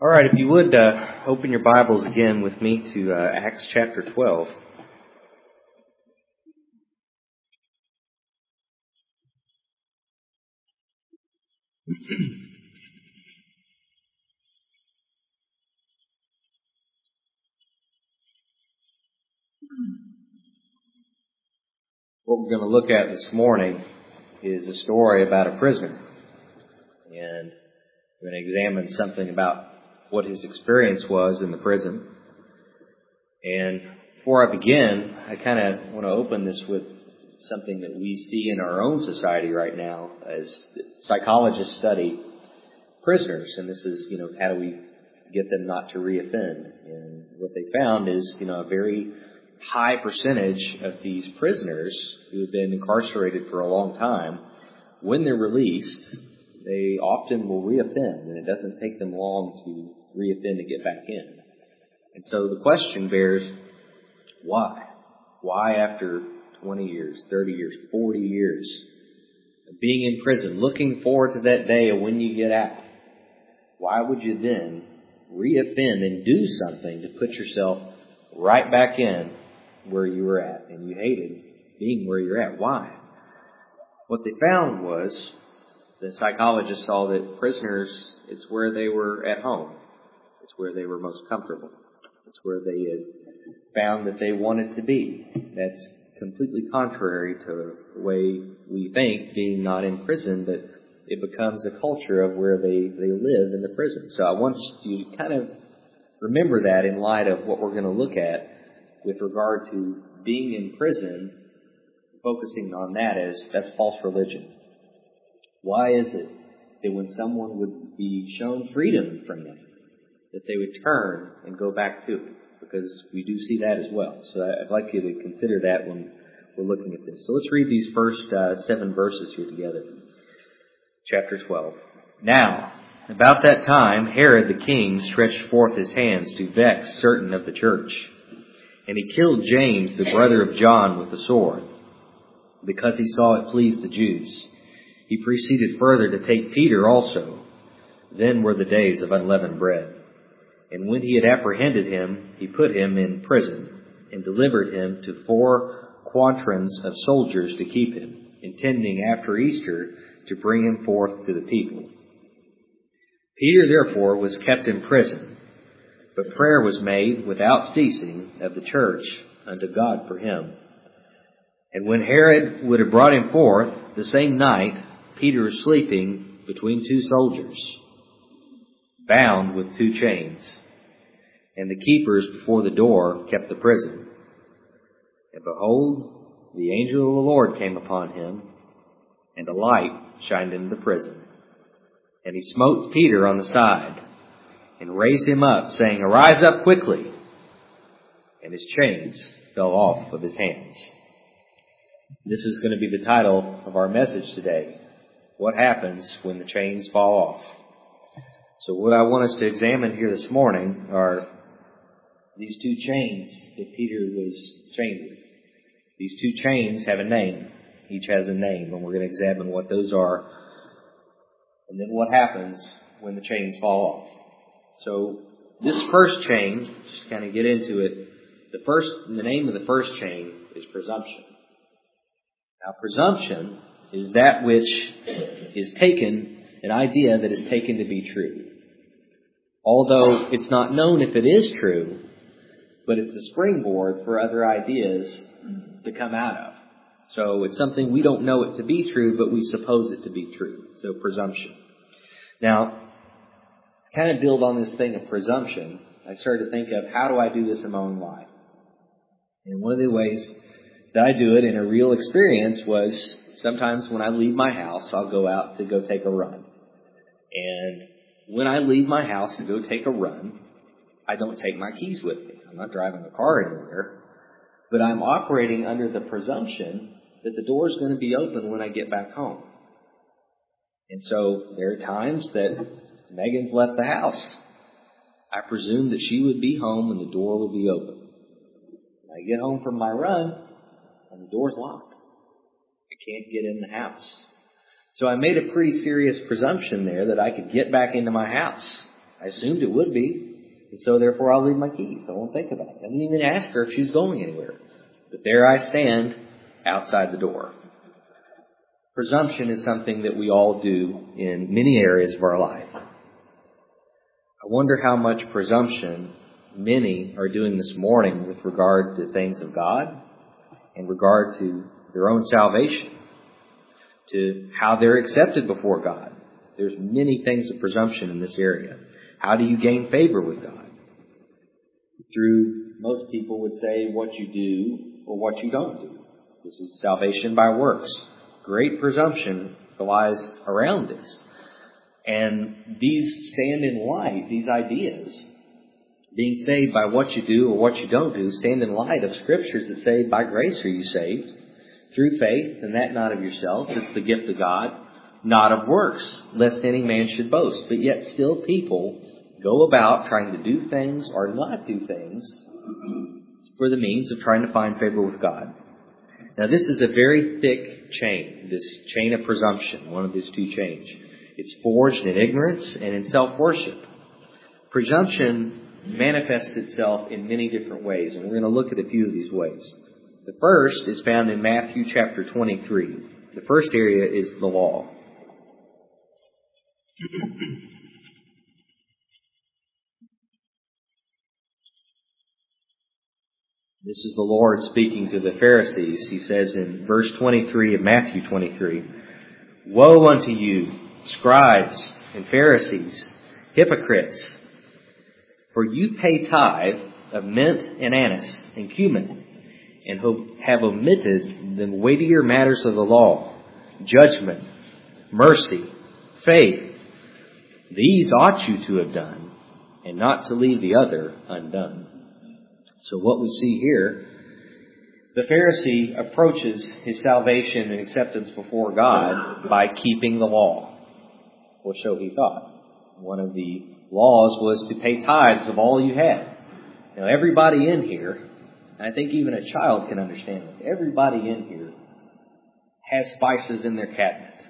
All right, if you would open your Bibles again with me to Acts chapter 12. What we're going to look at this morning is a story about a prisoner. And we're going to examine something about what his experience was in the prison. And before I begin, I kind of want to open this with something that we see in our own society right now as psychologists study prisoners. And this is, how do we get them not to reoffend? And what they found is, a very high percentage of these prisoners who have been incarcerated for a long time, when they're released, they often will reoffend, and it doesn't take them long to reoffend and get back in. And so the question bears, why? Why after 20 years, 30 years, 40 years of being in prison, looking forward to that day of when you get out, why would you then reoffend and do something to put yourself right back in where you were at? And you hated being where you're at. Why? What they found was the psychologists saw that prisoners, it's where they were at home. It's where they were most comfortable. It's where they had found that they wanted to be. That's completely contrary to the way we think, being not in prison, but it becomes a culture of where they live in the prison. So I want you to kind of remember that in light of what we're going to look at with regard to being in prison, focusing on that as that's false religion. Why is it that when someone would be shown freedom from that, that they would turn and go back to it? Because we do see that as well. So I'd like you to consider that when we're looking at this. So let's read these first 7 verses here together. Chapter 12. Now, about that time, Herod the king stretched forth his hands to vex certain of the church. And he killed James, the brother of John, with the sword, because he saw it pleased the Jews. He proceeded further to take Peter also. Then were the days of unleavened bread. And when he had apprehended him, he put him in prison, and delivered him to 4 quaternions of soldiers to keep him, intending after Easter to bring him forth to the people. Peter therefore was kept in prison, but prayer was made without ceasing of the church unto God for him. And when Herod would have brought him forth, the same night Peter was sleeping between 2 soldiers, bound with 2 chains. And the keepers before the door kept the prison. And behold, the angel of the Lord came upon him, and a light shined into the prison. And he smote Peter on the side, and raised him up, saying, Arise up quickly. And his chains fell off of his hands. This is going to be the title of our message today. What happens when the chains fall off? So what I want us to examine here this morning are these 2 chains that Peter was chained with. These 2 chains have a name. Each has a name, and we're going to examine what those are. And then what happens when the chains fall off. So this first chain, just kind of get into it, the name of the first chain is presumption. Now presumption is that which is taken, an idea that is taken to be true. Although it's not known if it is true, but it's the springboard for other ideas to come out of. So it's something we don't know it to be true, but we suppose it to be true. So presumption. Now, to kind of build on this thing of presumption, I started to think of how do I do this in my own life? And one of the ways that I do it in a real experience was sometimes when I leave my house, I'll go out to go take a run. And when I leave my house to go take a run, I don't take my keys with me. I'm not driving a car anywhere. But I'm operating under the presumption that the door is going to be open when I get back home. And so there are times that Megan's left the house. I presume that she would be home and the door would be open. I get home from my run and the door's locked. I can't get in the house. So I made a pretty serious presumption there that I could get back into my house I assumed it would be, and so therefore I'll leave my keys. I won't think about it. I didn't even ask her if she was going anywhere. But there I stand outside the door. Presumption is something that we all do in many areas of our life. I wonder how much presumption many are doing this morning with regard to things of God, in regard to their own salvation, to how they're accepted before God. There's many things of presumption in this area. How do you gain favor with God? Through, most people would say, what you do or what you don't do. This is salvation by works. Great presumption lies around this. And these stand in light, these ideas, being saved by what you do or what you don't do, stand in light of scriptures that say, by grace are you saved, through faith, and that not of yourselves. It's the gift of God, not of works, lest any man should boast. But yet still people go about trying to do things or not do things for the means of trying to find favor with God. Now this is a very thick chain, this chain of presumption, one of these two chains. It's forged in ignorance and in self-worship. Presumption manifests itself in many different ways, and we're going to look at a few of these ways. The first is found in Matthew chapter 23. The first area is the law. This is the Lord speaking to the Pharisees. He says in verse 23 of Matthew 23, "Woe unto you, scribes and Pharisees, hypocrites! For you pay tithe of mint and anise and cumin, and have omitted the weightier matters of the law, judgment, mercy, faith. These ought you to have done, and not to leave the other undone." So what we see here, the Pharisee approaches his salvation and acceptance before God by keeping the law, or so he thought. One of the laws was to pay tithes of all you had. Now everybody in here, I think even a child can understand this, everybody in here has spices in their cabinet.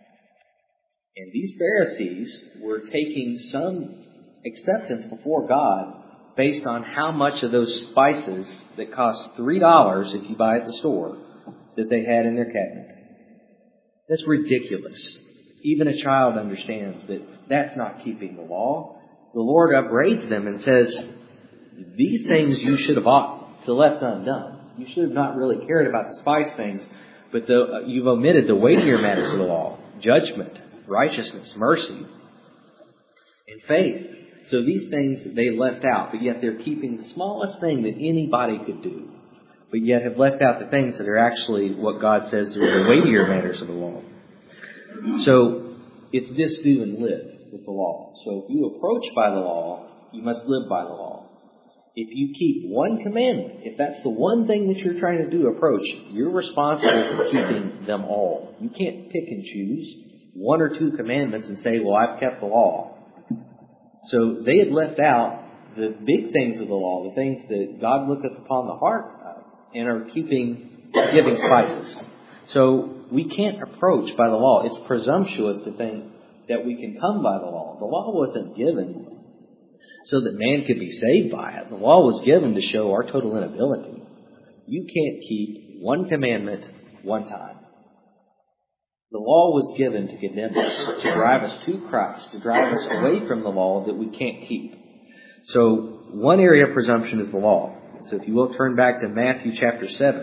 And these Pharisees were taking some acceptance before God based on how much of those spices that cost $3 if you buy at the store that they had in their cabinet. That's ridiculous. Even a child understands that that's not keeping the law. The Lord upbraids them and says, these things you should have ought to left undone. You should have not really cared about the spice things, but you've omitted the weightier matters of the law, judgment, righteousness, mercy, and faith. So these things they left out, but yet they're keeping the smallest thing that anybody could do, but yet have left out the things that are actually what God says are the weightier matters of the law. So it's this do and live with the law. So if you approach by the law, you must live by the law. If you keep one commandment, if that's the one thing that you're trying to do, approach, you're responsible for keeping them all. You can't pick and choose one or two commandments and say, well, I've kept the law. So they had left out the big things of the law, the things that God looketh upon the heart of, and are giving spices. So we can't approach by the law. It's presumptuous to think that we can come by the law. The law wasn't given so that man could be saved by it. The law was given to show our total inability. You can't keep one commandment one time. The law was given to condemn us, to drive us to Christ, to drive us away from the law that we can't keep. So one area of presumption is the law. So if you will turn back to Matthew chapter 7.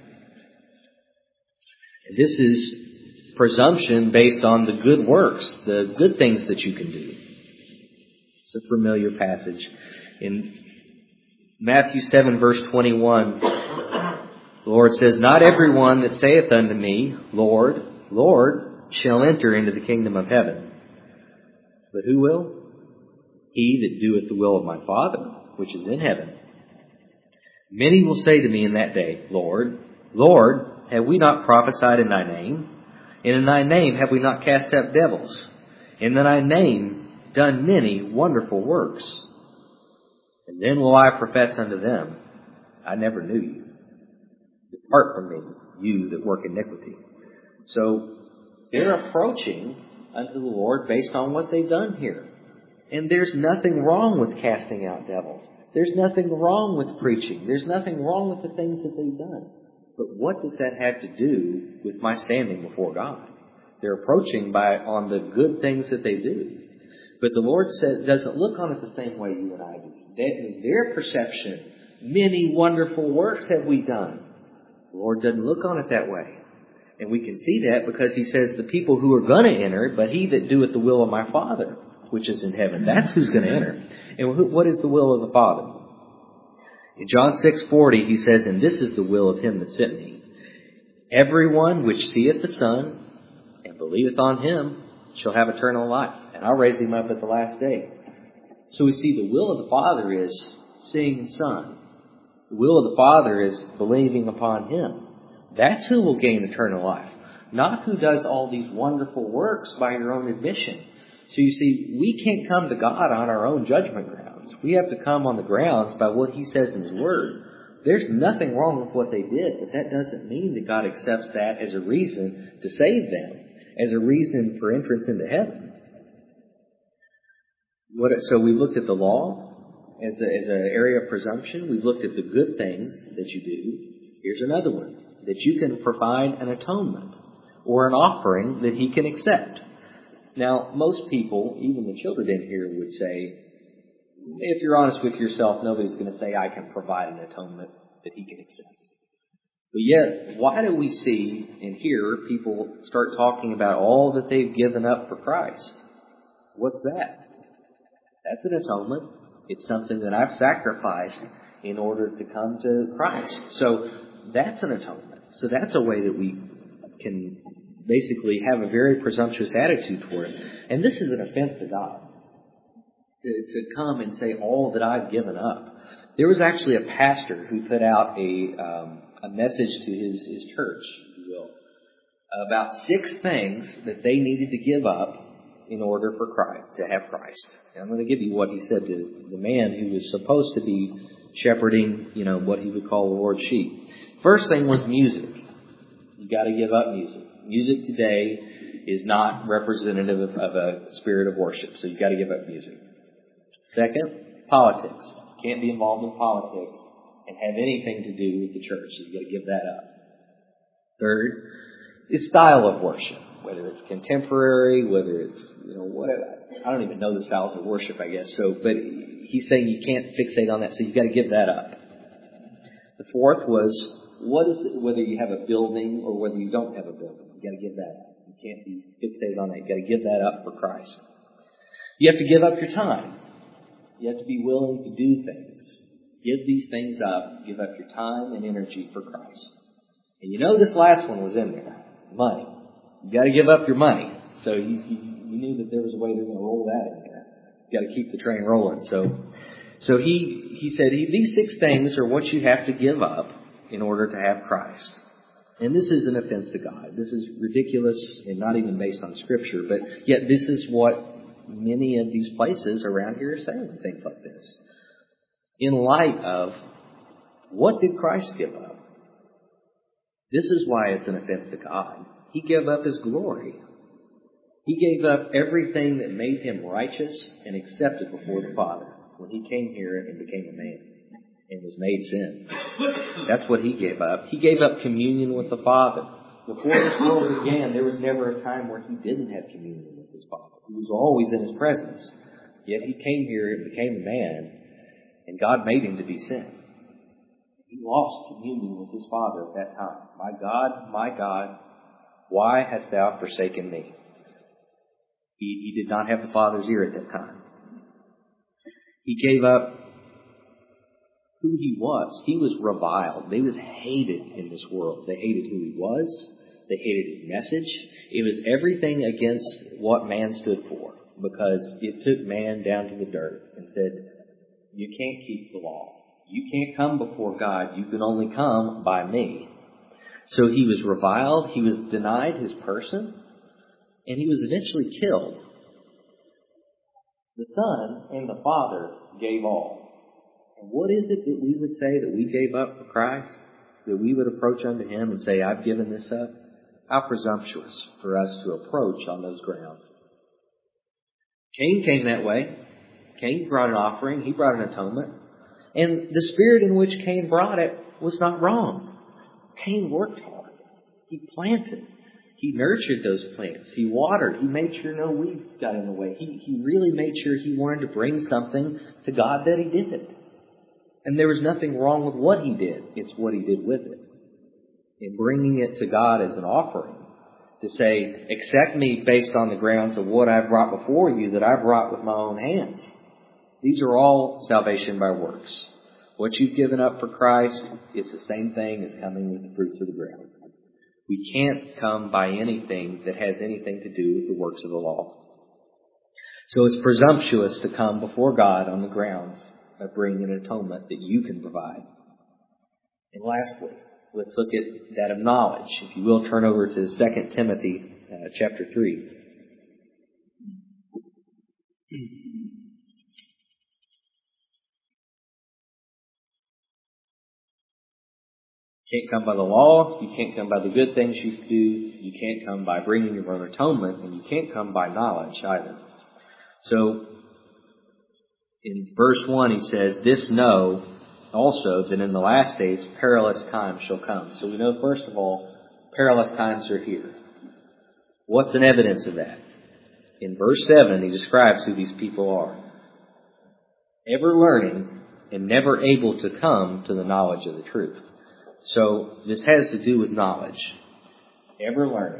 And this is presumption based on the good works, the good things that you can do. It's a familiar passage. In Matthew 7 verse 21, the Lord says, "Not everyone that saith unto me, Lord, Lord, shall enter into the kingdom of heaven. But who will? He that doeth the will of my Father, which is in heaven. Many will say to me in that day, Lord, Lord, have we not prophesied in thy name? And in thy name have we not cast out devils? And in thy name done many wonderful works? And then will I profess unto them, I never knew you. Depart from me, you that work iniquity." So they're approaching unto the Lord based on what they've done here. And there's nothing wrong with casting out devils. There's nothing wrong with preaching. There's nothing wrong with the things that they've done. But what does that have to do with my standing before God? They're approaching on the good things that they do. But the Lord doesn't look on it the same way you and I do. That is their perception. Many wonderful works have we done. The Lord doesn't look on it that way. And we can see that because He says the people who are going to enter, but he that doeth the will of my Father, which is in heaven, that's who's going to enter. And what is the will of the Father? In John 6:40, He says, and this is the will of Him that sent me. Everyone which seeth the Son and believeth on Him shall have eternal life, and I'll raise him up at the last day. So we see the will of the Father is seeing the Son. The will of the Father is believing upon Him. That's who will gain eternal life, not who does all these wonderful works by your own admission. So you see, we can't come to God on our own judgment grounds. We have to come on the grounds by what He says in His Word. There's nothing wrong with what they did, but that doesn't mean that God accepts that as a reason to save them, as a reason for entrance into heaven. So we looked at the law as an area of presumption. We've looked at the good things that you do. Here's another one, that you can provide an atonement or an offering that He can accept. Now, most people, even the children in here, would say, if you're honest with yourself, nobody's going to say, I can provide an atonement that He can accept. But yet, why do we see and hear people start talking about all that they've given up for Christ? What's that? That's an atonement. It's something that I've sacrificed in order to come to Christ. So that's an atonement. So that's a way that we can basically have a very presumptuous attitude toward it. And this is an offense to God, to come and say all that I've given up. There was actually a pastor who put out a message to his church, if you will, about 6 things that they needed to give up in order for Christ, to have Christ. And I'm going to give you what he said to the man who was supposed to be shepherding, what he would call the Lord's sheep. First thing was music. You got to give up music. Music today is not representative of a spirit of worship, so you got to give up music. Second, politics. You can't be involved in politics and have anything to do with the church, so you got to give that up. Third is style of worship, whether it's contemporary, whether it's whatever. I don't even know the styles of worship, I guess. But he's saying you can't fixate on that, so you got to give that up. The fourth was whether you have a building or whether you don't have a building. You got to give that up. You can't be fixated on that. You got to give that up for Christ. You have to give up your time. You have to be willing to do things. Give these things up. Give up your time and energy for Christ. And this last one was in there. Money. You got to give up your money. So you knew that there was a way they're going to roll that in there. You got to keep the train rolling. So he said these 6 things are what you have to give up in order to have Christ. And this is an offense to God. This is ridiculous and not even based on Scripture. But yet this is what many of these places around here are saying, things like this. In light of, what did Christ give up? This is why it's an offense to God. He gave up His glory. He gave up everything that made Him righteous and accepted before the Father when He came here and became a man and was made sin. That's what He gave up. He gave up communion with the Father. Before this world began, there was never a time where He didn't have communion with His Father. He was always in His presence. Yet He came here and became a man, and God made Him to be sin. He lost communion with His Father at that time. My God, why hast Thou forsaken me? He did not have the Father's ear at that time. He gave up who He was. He was reviled. He was hated in this world. They hated who He was. They hated His message. It was everything against what man stood for, because it took man down to the dirt and said, you can't keep the law. You can't come before God. You can only come by me. So He was reviled. He was denied His person. And He was eventually killed. The Son and the Father gave all. And what is it that we would say that we gave up for Christ? That we would approach unto Him and say, I've given this up? How presumptuous for us to approach on those grounds. Cain came that way. Cain brought an offering. He brought an atonement. And the spirit in which Cain brought it was not wrong. Cain worked hard. He planted. He nurtured those plants. He watered. He made sure no weeds got in the way. He really made sure he wanted to bring something to God that he did. And there was nothing wrong with what he did. It's what he did with it. In bringing it to God as an offering. To say, accept me based on the grounds of what I've brought before you that I've wrought with my own hands. These are all salvation by works. What you've given up for Christ is the same thing as coming with the fruits of the ground. We can't come by anything that has anything to do with the works of the law. So it's presumptuous to come before God on the grounds of bringing an atonement that you can provide. And lastly, let's look at that of knowledge. If you will, turn over to 2 Timothy chapter 3. You can't come by the law. You can't come by the good things you do. You can't come by bringing your own atonement. And you can't come by knowledge either. So, in verse 1 he says, this know also that in the last days perilous times shall come. So we know, first of all, perilous times are here. What's an evidence of that? In verse 7 he describes who these people are. Ever learning and never able to come to the knowledge of the truth. So this has to do with knowledge. Ever learning.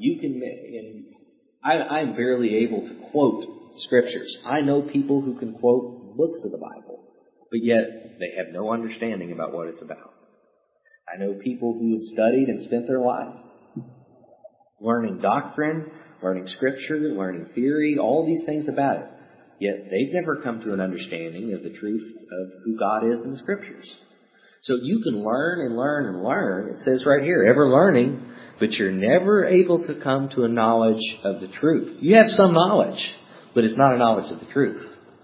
I'm barely able to quote scriptures. I know people who can quote books of the Bible, but yet they have no understanding about what it's about. I know people who have studied and spent their life learning doctrine, learning scripture, learning theory, all these things about it. Yet they've never come to an understanding of the truth of who God is in the scriptures. So you can learn and learn and learn. It says right here, ever learning, but you're never able to come to a knowledge of the truth. You have some knowledge, but it's not a knowledge of the truth.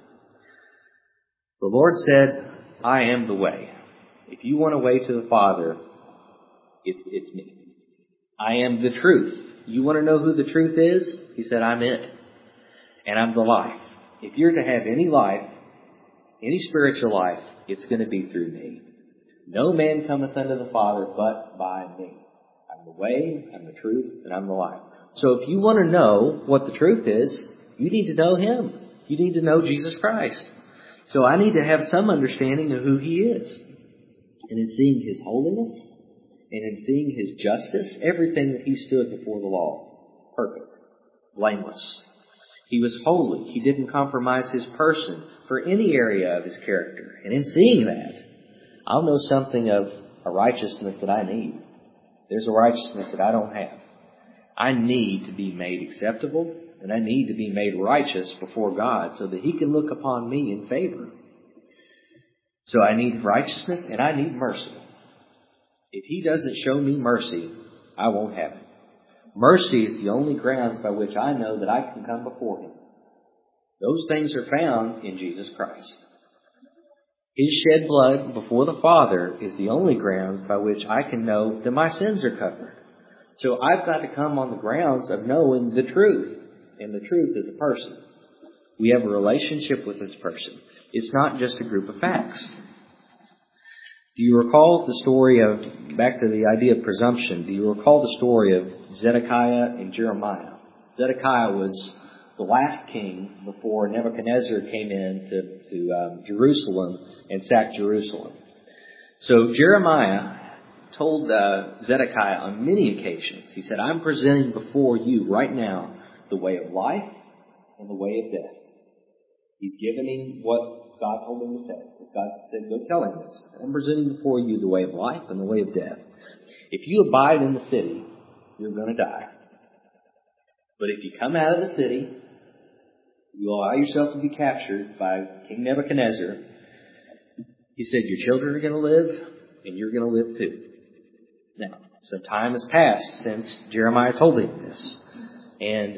The Lord said, I am the way. If you want a way to the Father, it's me. I am the truth. You want to know who the truth is? He said, I'm it. And I'm the life. If you're to have any life, any spiritual life, it's going to be through me. No man cometh unto the Father but by me. I'm the way, I'm the truth, and I'm the life. So if you want to know what the truth is, you need to know Him. You need to know Jesus Christ. So I need to have some understanding of who He is. And in seeing His holiness, and in seeing His justice, everything that He stood before the law, perfect, blameless. He was holy. He didn't compromise His person for any area of His character. And in seeing that, I'll know something of a righteousness that I need. There's a righteousness that I don't have. I need to be made acceptable, and I need to be made righteous before God so that He can look upon me in favor. So I need righteousness and I need mercy. If He doesn't show me mercy, I won't have it. Mercy is the only grounds by which I know that I can come before Him. Those things are found in Jesus Christ. His shed blood before the Father is the only grounds by which I can know that my sins are covered. So I've got to come on the grounds of knowing the truth. And the truth is a person. We have a relationship with this person. It's not just a group of facts. Do you recall the story of, back to the idea of presumption, do you recall the story of Zedekiah and Jeremiah? Zedekiah was the last king before Nebuchadnezzar came in to Jerusalem and sacked Jerusalem. So Jeremiah told Zedekiah on many occasions, he said, I'm presenting before you right now the way of life and the way of death. He's given him what God told him to say. God said, go tell him this. I'm presenting before you the way of life and the way of death. If you abide in the city, you're going to die. But if you come out of the city, you allow yourself to be captured by King Nebuchadnezzar. He said, your children are going to live, and you're going to live too. Now, some time has passed since Jeremiah told him this. And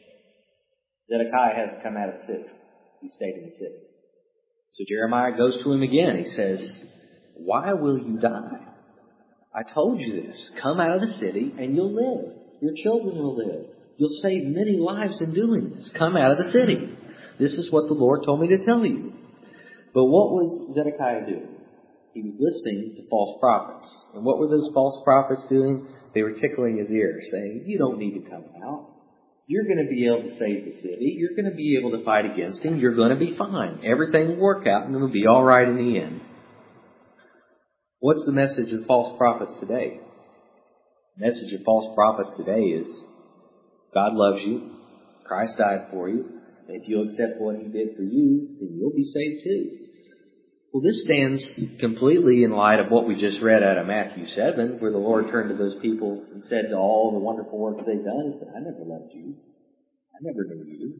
Zedekiah hasn't come out of the city. He stayed in the city. So Jeremiah goes to him again. He says, why will you die? I told you this. Come out of the city and you'll live. Your children will live. You'll save many lives in doing this. Come out of the city. This is what the Lord told me to tell you. But what was Zedekiah doing? He was listening to false prophets. And what were those false prophets doing? They were tickling his ear, saying, you don't need to come out. You're going to be able to save the city. You're going to be able to fight against him. You're going to be fine. Everything will work out and it'll be all right in the end. What's the message of false prophets today? The message of false prophets today is God loves you. Christ died for you. And if you'll accept what he did for you, then you'll be saved too. Well, this stands completely in light of what we just read out of Matthew 7, where the Lord turned to those people and said to all the wonderful works they've done, he said, I never loved you. I never knew you.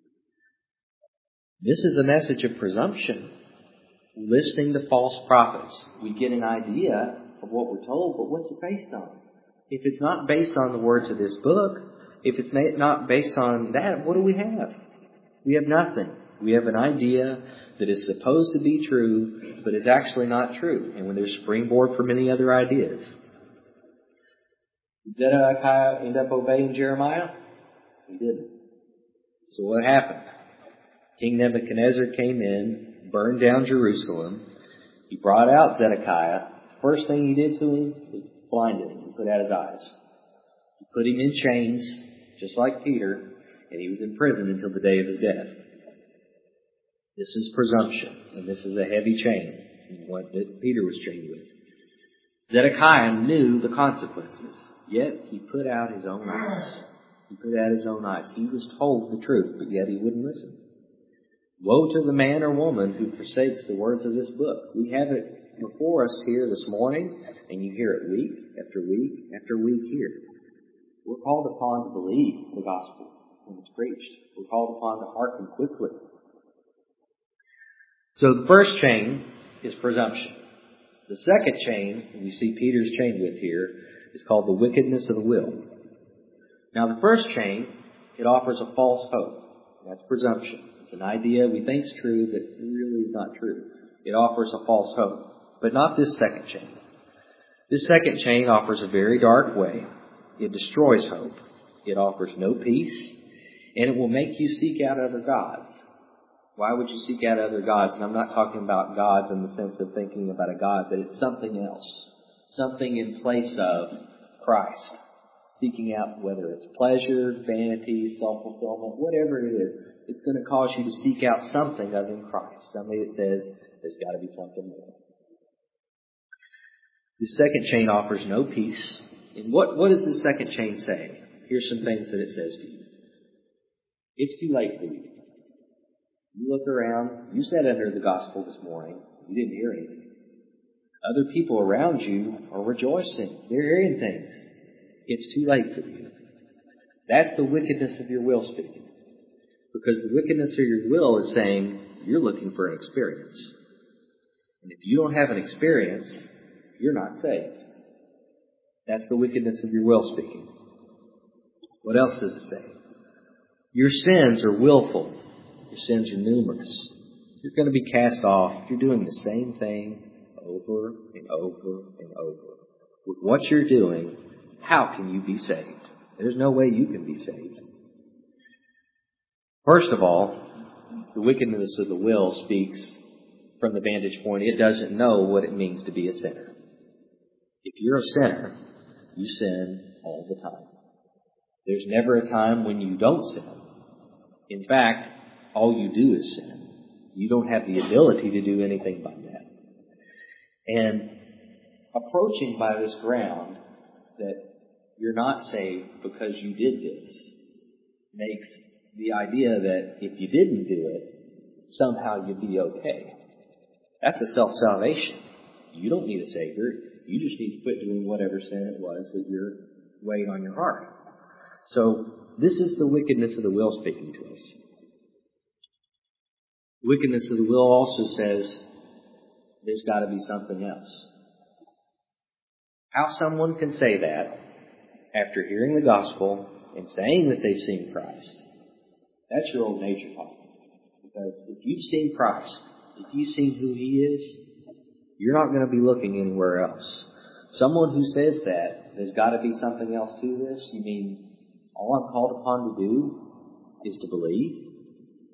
This is a message of presumption. Listening to false prophets, we get an idea of what we're told, but what's it based on? If it's not based on the words of this book, if it's not based on that, what do we have? We have nothing. We have an idea that is supposed to be true, but it's actually not true. And when there's springboard for many other ideas. Did Zedekiah end up obeying Jeremiah? He didn't. So what happened? King Nebuchadnezzar came in, burned down Jerusalem. He brought out Zedekiah. The first thing he did to him was blinded him and put out his eyes. He put him in chains, just like Peter, and he was imprisoned until the day of his death. This is presumption, and this is a heavy chain, what that Peter was chained with. Zedekiah knew the consequences, yet he put out his own eyes. He put out his own eyes. He was told the truth, but yet he wouldn't listen. Woe to the man or woman who forsakes the words of this book. We have it before us here this morning, and you hear it week after week after week here. We're called upon to believe the gospel when it's preached. We're called upon to hearken quickly. So the first chain is presumption. The second chain, we see Peter's chained with here, is called the wickedness of the will. Now the first chain, it offers a false hope. That's presumption. It's an idea we think is true, but really is not true. It offers a false hope. But not this second chain. This second chain offers a very dark way. It destroys hope. It offers no peace. And it will make you seek out other gods. Why would you seek out other gods? And I'm not talking about gods in the sense of thinking about a god, but it's something else. Something in place of Christ. Seeking out whether it's pleasure, vanity, self-fulfillment, whatever it is. It's going to cause you to seek out something other than Christ. Something that says there's got to be something more. The second chain offers no peace. And what does the second chain say? Here's some things that it says to you. It's too late for you. You look around, you sat under the gospel this morning, you didn't hear anything. Other people around you are rejoicing. They're hearing things. It's too late for you. That's the wickedness of your will speaking. Because the wickedness of your will is saying you're looking for an experience. And if you don't have an experience, you're not saved. That's the wickedness of your will speaking. What else does it say? Your sins are willful. Your sins are numerous. You're going to be cast off. You're doing the same thing over and over and over. With what you're doing, how can you be saved? There's no way you can be saved. First of all, the wickedness of the will speaks from the vantage point. It doesn't know what it means to be a sinner. If you're a sinner, you sin all the time. There's never a time when you don't sin. In fact, all you do is sin. You don't have the ability to do anything by that. And approaching by this ground that you're not saved because you did this makes the idea that if you didn't do it, somehow you'd be okay. That's a self-salvation. You don't need a Savior. You just need to quit doing whatever sin it was that you're weighing on your heart. So this is the wickedness of the will speaking to us. Wickedness of the will also says there's got to be something else. How someone can say that after hearing the gospel and saying that they've seen Christ, that's your old nature talking. Because if you've seen Christ, if you've seen who He is, you're not going to be looking anywhere else. Someone who says that there's got to be something else to this, you mean all I'm called upon to do is to believe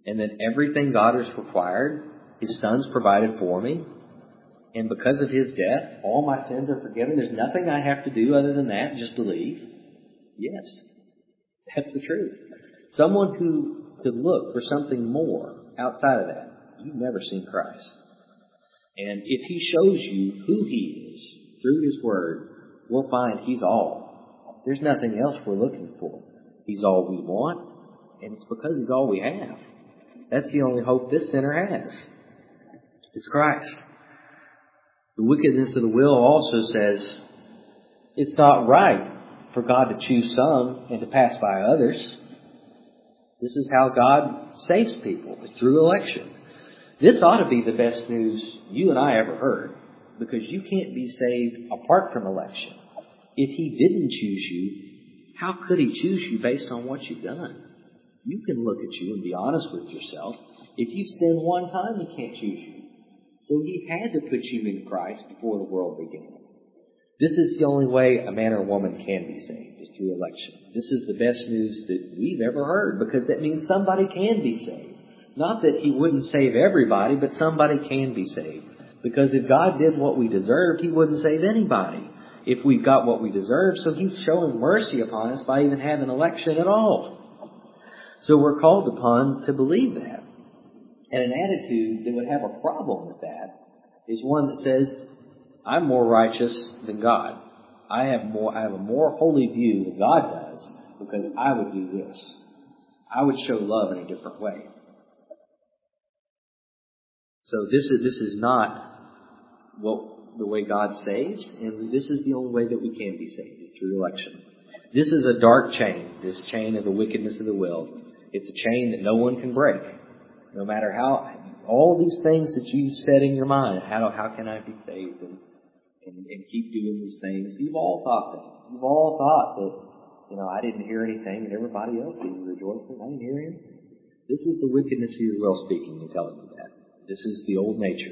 and that everything God has required, His Son's provided for me, and because of His death, all my sins are forgiven. There's nothing I have to do other than that, just believe. Yes, that's the truth. Someone who could look for something more outside of that, you've never seen Christ. And if He shows you who He is through His Word, we'll find He's all. There's nothing else we're looking for. He's all we want, and it's because He's all we have. That's the only hope this sinner has. It's Christ. The wickedness of the will also says it's not right for God to choose some and to pass by others. This is how God saves people, is through election. This ought to be the best news you and I ever heard, because you can't be saved apart from election. If He didn't choose you, how could He choose you based on what you've done? You can look at you and be honest with yourself. If you've sinned one time, He can't choose you. So He had to put you in Christ before the world began. This is the only way a man or woman can be saved, is through election. This is the best news that we've ever heard, because that means somebody can be saved. Not that He wouldn't save everybody, but somebody can be saved. Because if God did what we deserved, He wouldn't save anybody if we got what we deserve. So He's showing mercy upon us by even having election at all. So we're called upon to believe that. And an attitude that would have a problem with that is one that says, I'm more righteous than God. I have a more holy view than God does, because I would do this. I would show love in a different way. So this is not the way God saves, and this is the only way that we can be saved, is through election. This is a dark chain, this chain of the wickedness of the will. It's a chain that no one can break. No matter how, all these things that you've said in your mind, how can I be saved and keep doing these things? You've all thought that. You've all thought that, I didn't hear anything and everybody else seemed rejoicing. I didn't hear Him. This is the wickedness of your will speaking and telling you that. This is the old nature.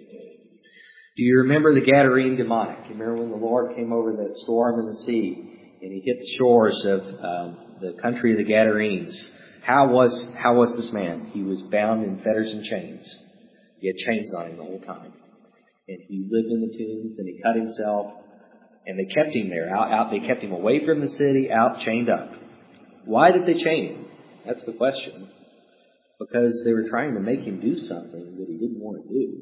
Do you remember the Gadarene demonic? You remember when the Lord came over that storm in the sea and He hit the shores of the country of the Gadarenes? How was this man? He was bound in fetters and chains. He had chains on him the whole time. And he lived in the tombs, and he cut himself, and they kept him there. They kept him away from the city, chained up. Why did they chain him? That's the question. Because they were trying to make him do something that he didn't want to do.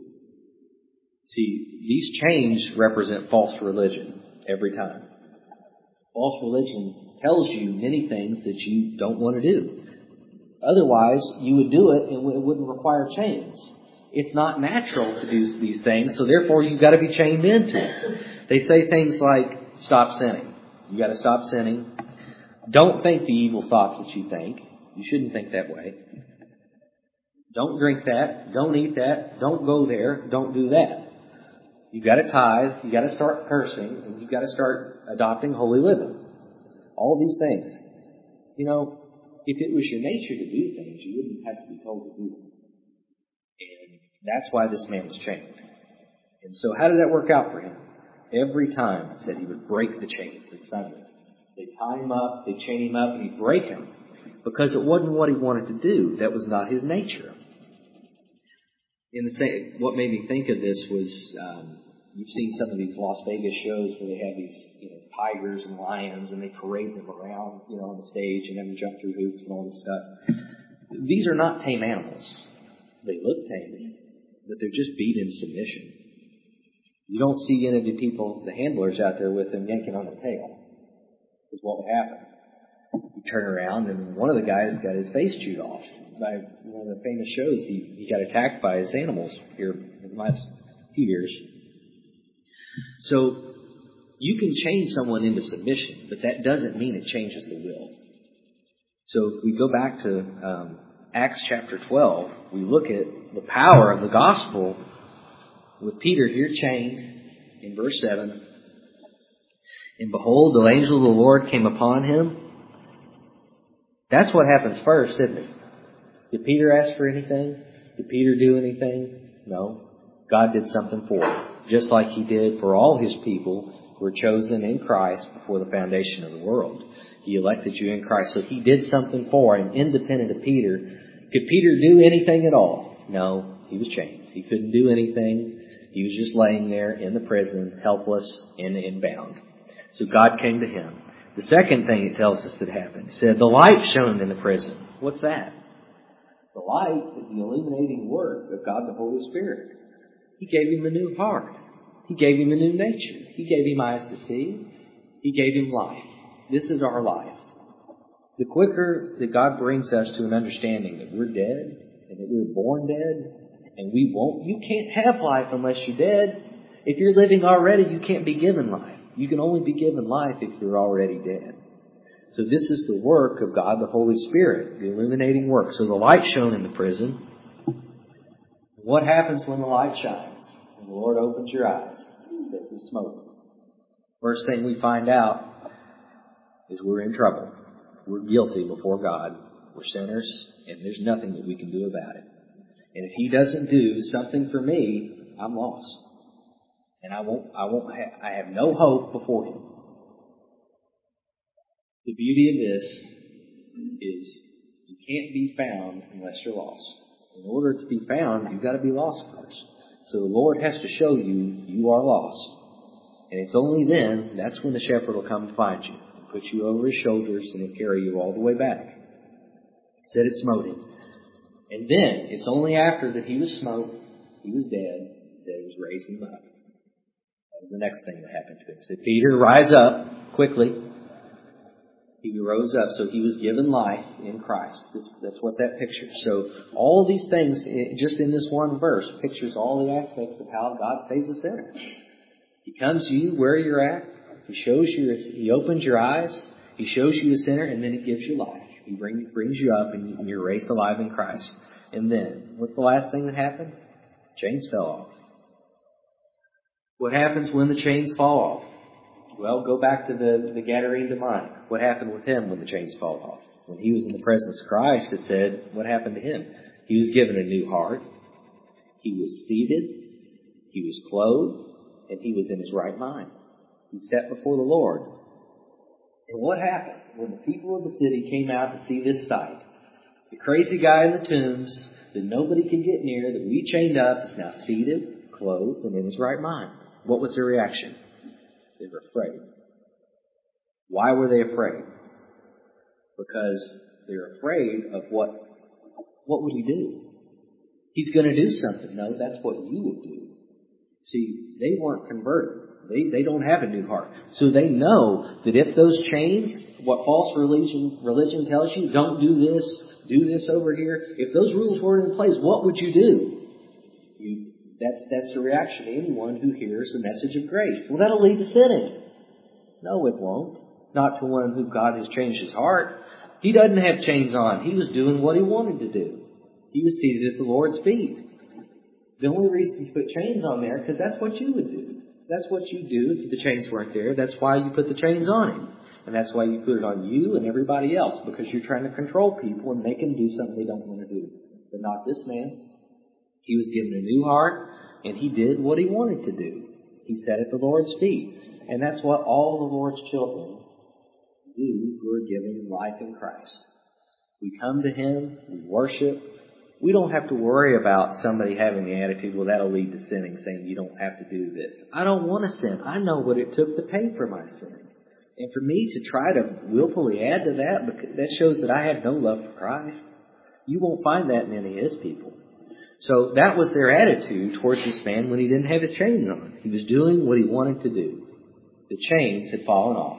See, these chains represent false religion every time. False religion tells you many things that you don't want to do. Otherwise, you would do it and it wouldn't require chains. It's not natural to do these things, so therefore you've got to be chained into it. They say things like, stop sinning. You've got to stop sinning. Don't think the evil thoughts that you think. You shouldn't think that way. Don't drink that. Don't eat that. Don't go there. Don't do that. You've got to tithe. You've got to start cursing. And you've got to start adopting holy living. All these things. If it was your nature to do things, you wouldn't have to be told to do them. And that's why this man was chained. And so how did that work out for him? Every time it said he would break the chains and sunder. They'd tie him up, they'd chain him up, and he'd break him. Because it wasn't what he wanted to do. That was not his nature. What made me think of this was, you've seen some of these Las Vegas shows where they have these, tigers and lions, and they parade them around, on the stage and have them jump through hoops and all this stuff. These are not tame animals. They look tame, but they're just beat in submission. You don't see any of the people, the handlers out there with them yanking on their tail. Is what would happen. You turn around and one of the guys got his face chewed off by one of the famous shows. He got attacked by his animals here in the last few years. So you can change someone into submission, but that doesn't mean it changes the will. So if we go back to Acts chapter 12, we look at the power of the gospel with Peter here chained in verse 7. And behold, the angel of the Lord came upon him. That's what happens first, isn't it? Did Peter ask for anything? Did Peter do anything? No. God did something for him, just like He did for all His people who were chosen in Christ before the foundation of the world. He elected you in Christ, so He did something for him, independent of Peter. Could Peter do anything at all? No, he was chained. He couldn't do anything. He was just laying there in the prison, helpless and bound. So God came to him. The second thing it tells us that happened, it said the light shone in the prison. What's that? The light is the illuminating work of God the Holy Spirit. He gave him a new heart. He gave him a new nature. He gave him eyes to see. He gave him life. This is our life. The quicker that God brings us to an understanding that we're dead and that we're born dead and you can't have life unless you're dead. If you're living already, you can't be given life. You can only be given life if you're already dead. So this is the work of God the Holy Spirit, the illuminating work. So the light shone in the prison. What happens when the light shines? When the Lord opens your eyes, He says it's smoke. First thing we find out is we're in trouble. We're guilty before God. We're sinners, and there's nothing that we can do about it. And if He doesn't do something for me, I'm lost. And I have no hope before Him. The beauty of this is you can't be found unless you're lost. In order to be found, you've got to be lost first. So the Lord has to show you are lost. And it's only then, that's when the shepherd will come and find you, and put you over his shoulders, and he'll carry you all the way back. He said it smote him. And then, it's only after that he was smote, he was dead, that he was raised him up. That was the next thing that happened to him. He said, Peter, rise up quickly. He rose up, so he was given life in Christ. That's what that pictures. So all these things, just in this one verse, pictures all the aspects of how God saves a sinner. He comes to you where you're at. He opens your eyes. He shows you a sinner, and then He gives you life. He brings you up, and you're raised alive in Christ. And then, what's the last thing that happened? Chains fell off. What happens when the chains fall off? Well, go back to the Gadarene demonic. What happened with him when the chains fall off? When he was in the presence of Christ, it said, what happened to him? He was given a new heart. He was seated. He was clothed. And he was in his right mind. He sat before the Lord. And what happened when the people of the city came out to see this sight? The crazy guy in the tombs that nobody could get near, that we chained up, is now seated, clothed, and in his right mind. What was their reaction? They were afraid. Why were they afraid? Because they're afraid of what would he do? He's going to do something. No, that's what you would do. See, they weren't converted. They don't have a new heart. So they know that if those chains, what false religion tells you, don't do this over here, if those rules weren't in place, what would you do? That's the reaction to anyone who hears the message of grace. Well, that'll lead to sinning. No, it won't. Not to one who God has changed his heart. He doesn't have chains on. He was doing what he wanted to do. He was seated at the Lord's feet. The only reason you put chains on there, because that's what you would do. That's what you do if the chains weren't there. That's why you put the chains on him. And that's why you put it on you and everybody else, because you're trying to control people and make them do something they don't want to do. But not this man. He was given a new heart, and he did what he wanted to do. He sat at the Lord's feet. And that's what all the Lord's children do who are given life in Christ. We come to Him, we worship. We don't have to worry about somebody having the attitude, well, that'll lead to sinning, saying you don't have to do this. I don't want to sin. I know what it took to pay for my sins. And for me to try to willfully add to that, because that shows that I have no love for Christ. You won't find that in any of His people. So that was their attitude towards this man when he didn't have his chains on. He was doing what he wanted to do. The chains had fallen off.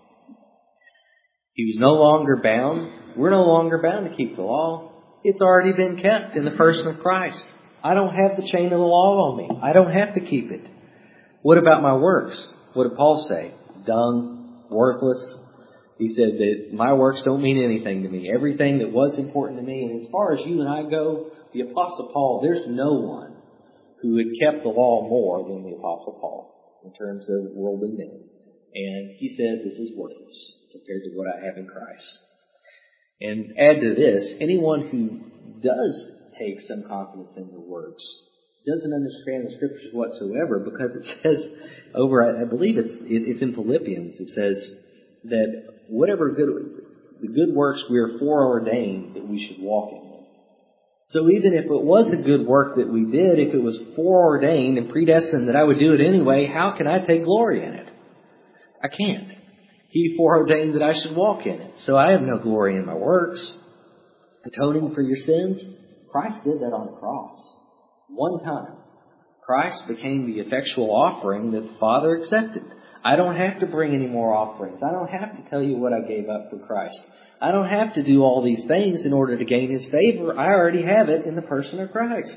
He was no longer bound. We're no longer bound to keep the law. It's already been kept in the person of Christ. I don't have the chain of the law on me. I don't have to keep it. What about my works? What did Paul say? Dung, worthless. He said that my works don't mean anything to me. Everything that was important to me. And as far as you and I go, the Apostle Paul, there's no one who had kept the law more than the Apostle Paul in terms of worldly men. And he said this is worthless compared to what I have in Christ. And add to this, anyone who does take some confidence in the works doesn't understand the Scriptures whatsoever, because it says over, I believe it's in Philippians, it says that whatever the good works we are foreordained that we should walk in them. So even if it was a good work that we did, if it was foreordained and predestined that I would do it anyway, how can I take glory in it? I can't. He foreordained that I should walk in it. So I have no glory in my works. Atoning for your sins, Christ did that on the cross. One time. Christ became the effectual offering that the Father accepted. I don't have to bring any more offerings. I don't have to tell you what I gave up for Christ. I don't have to do all these things in order to gain His favor. I already have it in the person of Christ.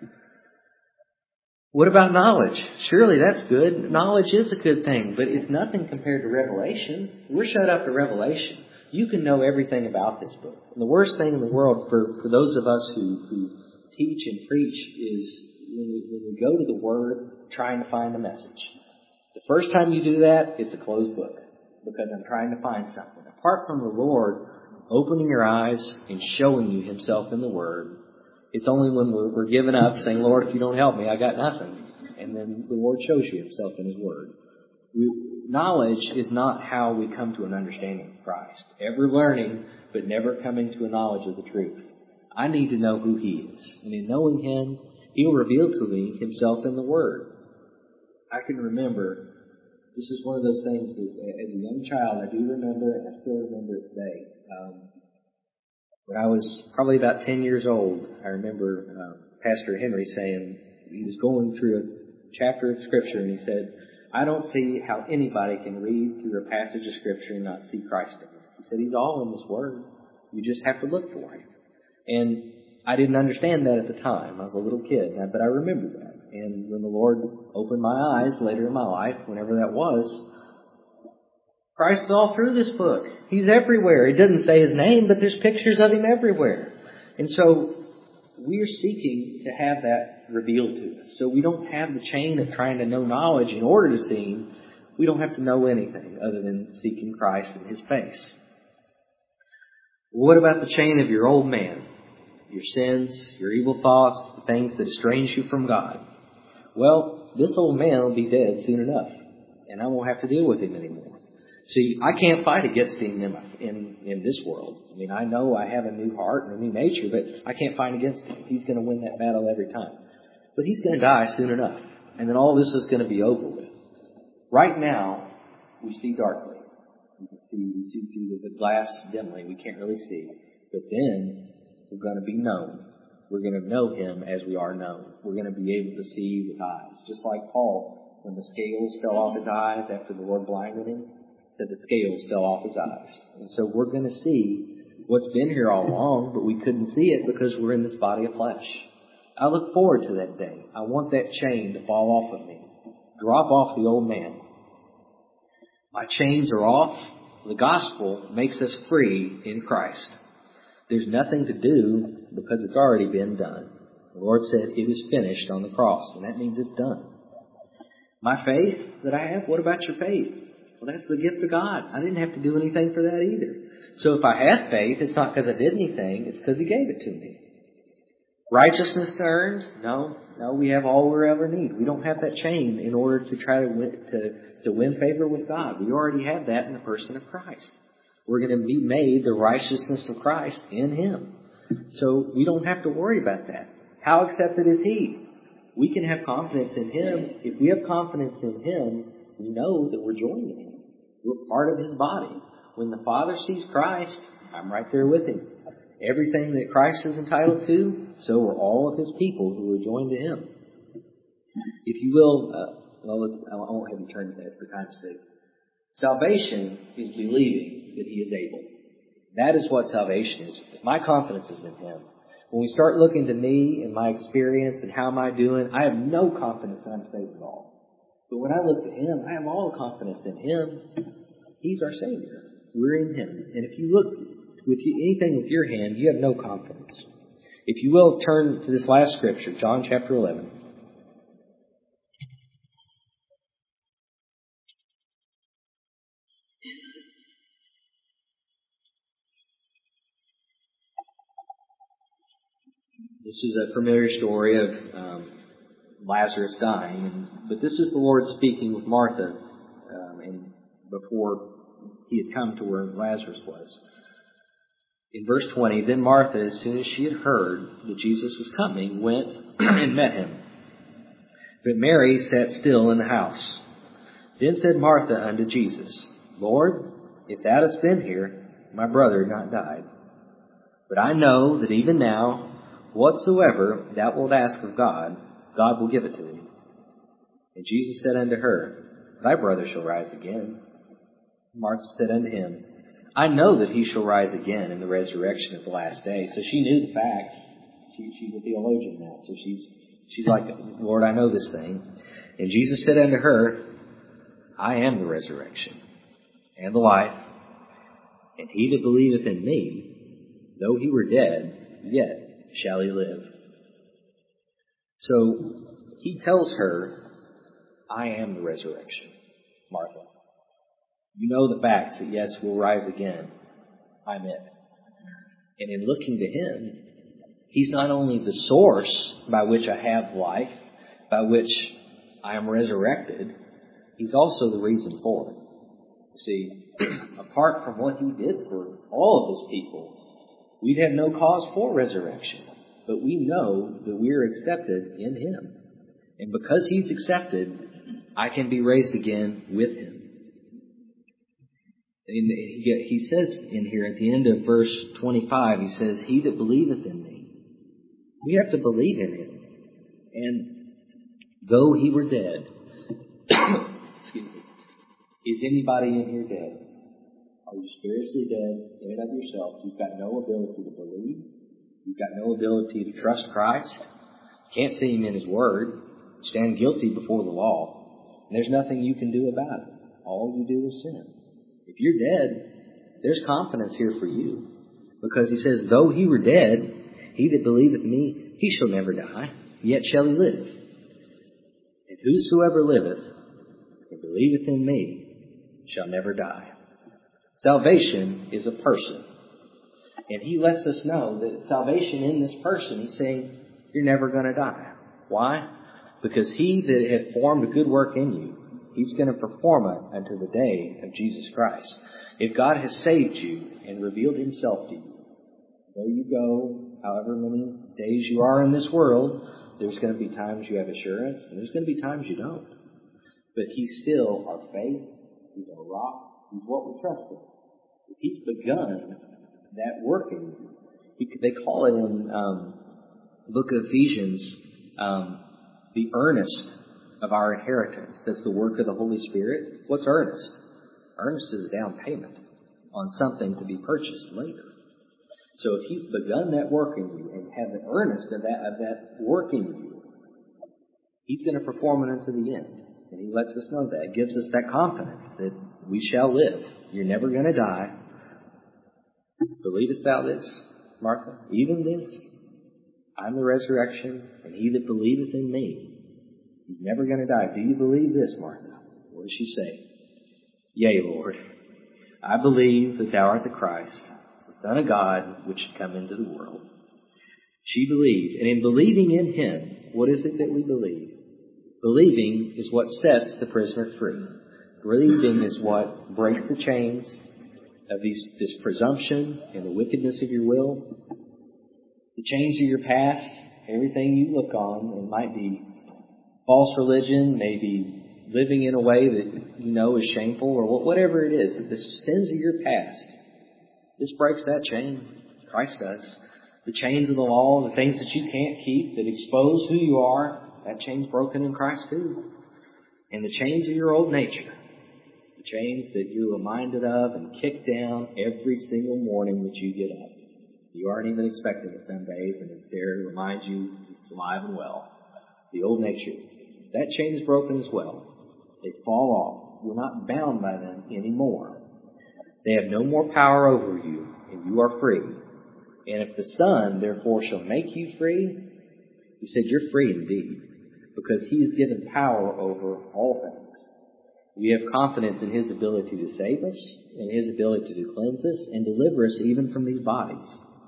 What about knowledge? Surely that's good. Knowledge is a good thing, but it's nothing compared to revelation. We're shut up to revelation. You can know everything about this book. And the worst thing in the world for those of us who teach and preach is when we go to the Word trying to find a message. The first time you do that, it's a closed book because I'm trying to find something. Apart from the Lord opening your eyes and showing you Himself in the Word, it's only when we're giving up saying, Lord, if you don't help me, I got nothing. And then the Lord shows you Himself in His Word. Knowledge is not how we come to an understanding of Christ. Ever learning, but never coming to a knowledge of the truth. I need to know who He is. And in knowing Him, He'll reveal to me Himself in the Word. I can remember, this is one of those things that as a young child I do remember, and I still remember it today. When I was probably about 10 years old, I remember Pastor Henry saying, he was going through a chapter of Scripture, and he said, I don't see how anybody can read through a passage of Scripture and not see Christ in it. He said, He's all in this Word. You just have to look for Him. And I didn't understand that at the time. I was a little kid, but I remember that. And when the Lord opened my eyes later in my life, whenever that was, Christ is all through this book. He's everywhere. It doesn't say His name, but there's pictures of Him everywhere. And so we're seeking to have that revealed to us. So we don't have the chain of trying to know knowledge in order to see Him. We don't have to know anything other than seeking Christ and His face. What about the chain of your old man? Your sins, your evil thoughts, the things that estrange you from God. Well, this old man will be dead soon enough, and I won't have to deal with him anymore. See, I can't fight against him in this world. I mean, I know I have a new heart and a new nature, but I can't fight against him. He's going to win that battle every time. But he's going to die soon enough, and then all this is going to be over with. Right now, we see darkly. We see through the glass dimly. We can't really see. But then we're going to be known. We're going to know Him as we are known. We're going to be able to see with eyes. Just like Paul, when the scales fell off his eyes after the Lord blinded him, that the scales fell off his eyes. And so we're going to see what's been here all along, but we couldn't see it because we're in this body of flesh. I look forward to that day. I want that chain to fall off of me. Drop off the old man. My chains are off. The gospel makes us free in Christ. There's nothing to do because it's already been done. The Lord said, it is finished on the cross, and that means it's done. My faith that I have, what about your faith? Well, that's the gift of God. I didn't have to do anything for that either. So if I have faith, it's not because I did anything, it's because He gave it to me. Righteousness earned? No, we have all we ever need. We don't have that chain in order to try to win favor with God. We already have that in the person of Christ. We're going to be made the righteousness of Christ in Him. So we don't have to worry about that. How accepted is He? We can have confidence in Him. If we have confidence in Him, we know that we're joining Him. We're part of His body. When the Father sees Christ, I'm right there with Him. Everything that Christ is entitled to, so are all of His people who are joined to Him. If you will, I won't have you turn to that for time's sake. Salvation is believing that He is able. That is what salvation is. My confidence is in Him. When we start looking to me and my experience and how am I doing, I have no confidence that I'm saved at all. But when I look to Him, I have all the confidence in Him. He's our Savior. We're in Him. And if you look with anything with your hand, you have no confidence. If you will, turn to this last scripture, John chapter 11. This is a familiar story of Lazarus dying, but this is the Lord speaking with Martha and before He had come to where Lazarus was. In verse 20, then Martha, as soon as she had heard that Jesus was coming, went and met him. But Mary sat still in the house. Then said Martha unto Jesus, Lord, if thou hadst been here, my brother had not died. But I know that even now, whatsoever thou wilt ask of God, God will give it to thee. And Jesus said unto her, Thy brother shall rise again. Martha said unto him, I know that he shall rise again in the resurrection of the last day. So she knew the facts. She's a theologian now. So she's like, Lord, I know this thing. And Jesus said unto her, I am the resurrection and the life. And he that believeth in me, though he were dead, yet shall he live. So he tells her, I am the resurrection, Martha. You know the facts that, yes, we'll rise again. I'm it. And in looking to him, he's not only the source by which I have life, by which I am resurrected, he's also the reason for it. You see, apart from what he did for all of his people, we'd have no cause for resurrection. But we know that we're accepted in him. And because he's accepted, I can be raised again with him. And he says in here at the end of verse 25, he says, He that believeth in me. We have to believe in him. And though he were dead, excuse me, is anybody in here dead? Are you spiritually dead in and of yourself? You've got no ability to believe. You've got no ability to trust Christ. You can't see him in his word. You stand guilty before the law. And there's nothing you can do about it. All you do is sin. If you're dead, there's confidence here for you. Because he says, though he were dead, he that believeth me, he shall never die, yet shall he live. And whosoever liveth and believeth in me shall never die. Salvation is a person. And he lets us know that salvation in this person, he's saying, you're never going to die. Why? Because he that hath formed a good work in you, he's going to perform it unto the day of Jesus Christ. If God has saved you and revealed himself to you, though you go however many days you are in this world, there's going to be times you have assurance, and there's going to be times you don't. But he's still our faith. He's our rock. He's what we trust in. If he's begun that work in you, they call it in the book of Ephesians the earnest of our inheritance. That's the work of the Holy Spirit. What's earnest? Earnest is a down payment on something to be purchased later. So if he's begun that work in you and have the earnest of that work in you, he's going to perform it unto the end. And he lets us know that. It gives us that confidence that we shall live. You're never going to die. Believest thou this, Martha? Even this? I'm the resurrection, and he that believeth in me, he's never going to die. Do you believe this, Martha? What does she say? Yea, Lord, I believe that thou art the Christ, the Son of God, which should come into the world. She believed. And in believing in him, what is it that we believe? Believing is what sets the prisoner free. Believing is what breaks the chains of this presumption and the wickedness of your will. The chains of your past, everything you look on, it might be false religion, maybe living in a way that you know is shameful, or whatever it is, the sins of your past. This breaks that chain. Christ does. The chains of the law, the things that you can't keep, that expose who you are, that chain's broken in Christ too. And the chains of your old nature, the chains that you're reminded of and kicked down every single morning that you get up. You aren't even expecting it some days, and it's there to remind you it's alive and well. The old nature, that chain is broken as well. They fall off. You're not bound by them anymore. They have no more power over you, and you are free. And if the Son, therefore, shall make you free, he said, you're free indeed, because he has given power over all things. We have confidence in his ability to save us, and his ability to cleanse us, and deliver us even from these bodies.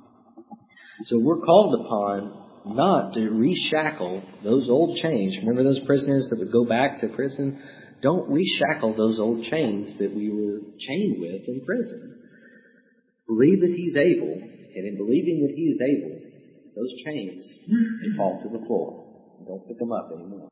So we're called upon not to reshackle those old chains. Remember those prisoners that would go back to prison? Don't reshackle those old chains that we were chained with in prison. Believe that he's able and in believing that he is able, those chains fall to the floor. Don't pick them up anymore.